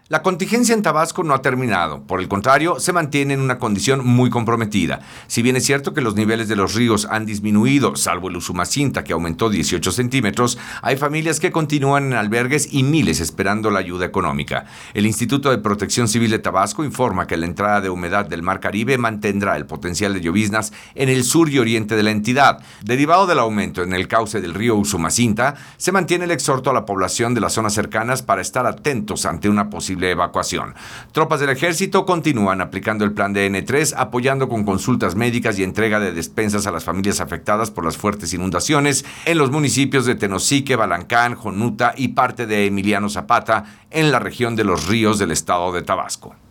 La contingencia en Tabasco no ha terminado, por el contrario, se mantiene en una condición muy comprometida. Si bien es cierto que los niveles de los ríos han disminuido, salvo el Usumacinta, que aumentó 18 centímetros, hay familias que continúan en albergues y miles esperando la ayuda económica. El Instituto de Protección Civil de Tabasco informa que la entrada de humedad del Mar Caribe mantendrá el potencial de lloviznas en el sur y oriente de la entidad. Derivado del aumento en el cauce del río Usumacinta, se mantiene el exhorto a la población de las zonas cercanas para estar atentos ante una posible evacuación. Tropas del ejército continúan aplicando el plan de N3, apoyando con consultas médicas y entrega de despensas a las familias afectadas por las fuertes inundaciones en los municipios de Tenosique, Balancán, Jonuta y parte de Emiliano Zapata en la región de Los Ríos del estado de Tabasco.